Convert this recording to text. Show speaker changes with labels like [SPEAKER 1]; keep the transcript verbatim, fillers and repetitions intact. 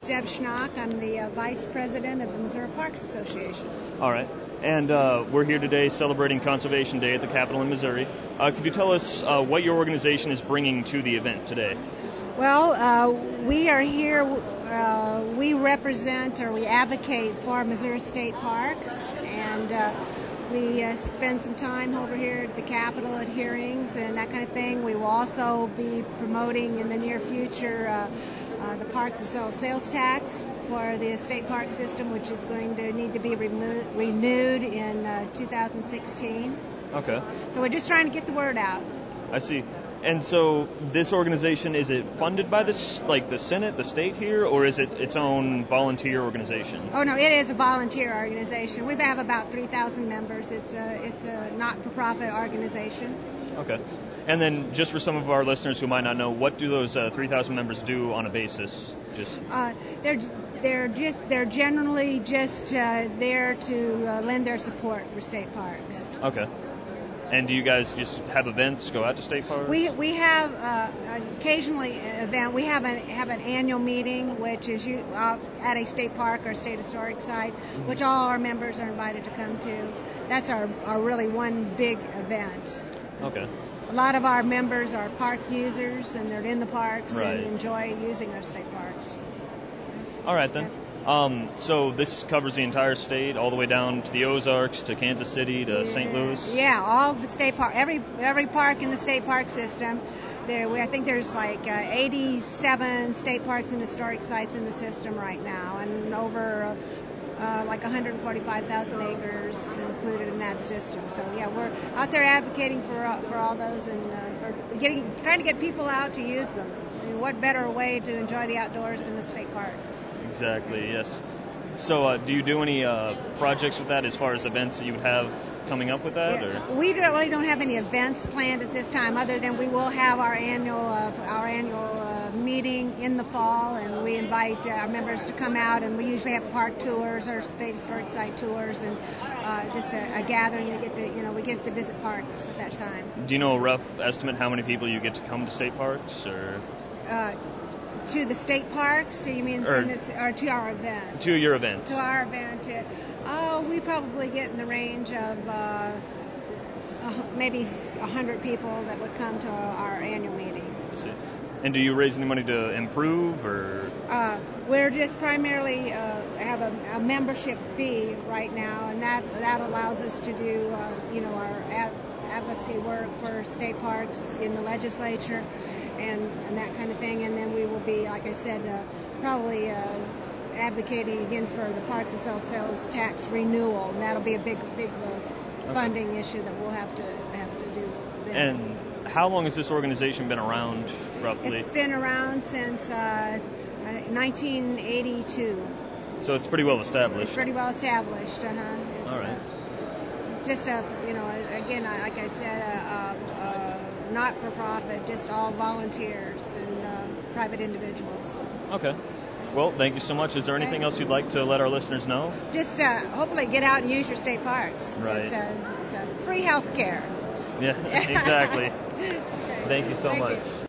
[SPEAKER 1] Deb Schnock. I'm the uh, Vice President of the Missouri Parks Association.
[SPEAKER 2] All right. And uh, we're here today celebrating Conservation Day at the Capitol in Missouri. Uh, could you tell us uh, what your organization is bringing to the event today?
[SPEAKER 1] Well, uh, we are here, uh, we represent or we advocate for Missouri State Parks, and uh, we uh, spend some time over here at the Capitol at hearings and that kind of thing. We will also be promoting in the near future uh, uh, the Parks and Sales sales tax for the state park system, which is going to need to be remo- renewed in uh, two thousand sixteen.
[SPEAKER 2] Okay.
[SPEAKER 1] So we're just trying to get the word out.
[SPEAKER 2] I see. And so this organization, is it funded by this, like the Senate, the state here, or is it its own volunteer organization?
[SPEAKER 1] Oh, no, it is a volunteer organization. We have about three thousand members. It's a, it's a not-for-profit organization.
[SPEAKER 2] Okay. And then just for some of our listeners who might not know, what do those uh, three thousand members do on a basis? Just
[SPEAKER 1] uh, they're they're just they're generally just uh, there to uh, lend their support for state parks.
[SPEAKER 2] Okay. And do you guys just have events, go out to state parks?
[SPEAKER 1] We we have uh, occasionally an event. We have an have an annual meeting, which is you, uh, at a state park or state historic site, mm-hmm. which all our members are invited to come to. That's our, our really one big event.
[SPEAKER 2] Okay.
[SPEAKER 1] A lot of our members are park users, and they're in the parks
[SPEAKER 2] right.
[SPEAKER 1] and enjoy using our state parks.
[SPEAKER 2] All right, then. Um, so this covers the entire state, all the way down to the Ozarks, to Kansas City, to
[SPEAKER 1] yeah.
[SPEAKER 2] Saint Louis?
[SPEAKER 1] Yeah, all the state park, every every park in the state park system. There, we, I think there's like uh, eighty-seven state parks and historic sites in the system right now, and over uh, like one hundred forty-five thousand acres included in that system. So yeah, we're out there advocating for uh, for all those and uh, for getting trying to get people out to use them. I mean, what better way to enjoy the outdoors than the state parks?
[SPEAKER 2] Exactly, yes. So uh, do you do any uh, projects with that as far as events that you would have coming up with that?
[SPEAKER 1] Yeah.
[SPEAKER 2] Or?
[SPEAKER 1] We don't, really don't have any events planned at this time, other than we will have our annual uh, our annual uh, meeting in the fall, and we invite uh, our members to come out, and we usually have park tours or state historic site tours, and uh, just a, a gathering to get to, you know, we get to visit parks at that time.
[SPEAKER 2] Do you know a rough estimate how many people you get to come to state parks, or?
[SPEAKER 1] Uh, To the state parks, so you mean,
[SPEAKER 2] or,
[SPEAKER 1] from this, or to our event?
[SPEAKER 2] To your events.
[SPEAKER 1] To our event. Uh, oh, we probably get in the range of uh, uh, maybe one hundred people that would come to our, our annual meeting.
[SPEAKER 2] I see. And do you raise any money to improve, or?
[SPEAKER 1] Uh, we're just primarily uh, have a, a membership fee right now, and that that allows us to do, uh, you know, our advocacy work for state parks in the legislature. And, and that kind of thing, and then we will be, like I said, uh, probably uh, advocating again for the Parks and Sales sales tax renewal, and that'll be a big, big uh, funding okay. issue that we'll have to have to do. Then.
[SPEAKER 2] And how long has this organization been around, roughly?
[SPEAKER 1] It's been around since uh, nineteen eighty-two.
[SPEAKER 2] So it's pretty well established.
[SPEAKER 1] It's pretty well established. Uh huh.
[SPEAKER 2] All right.
[SPEAKER 1] Uh, it's just a, you know, again, like I said, a. a, a not for profit, just all volunteers and uh, private individuals.
[SPEAKER 2] Okay. Well, thank you so much. Is there anything else you'd like to let our listeners know?
[SPEAKER 1] Just uh, hopefully get out and use your state parks.
[SPEAKER 2] Right.
[SPEAKER 1] It's, uh, it's uh, free health care.
[SPEAKER 2] Yeah, exactly.
[SPEAKER 1] Okay.
[SPEAKER 2] Thank you so
[SPEAKER 1] Thank
[SPEAKER 2] much.
[SPEAKER 1] You.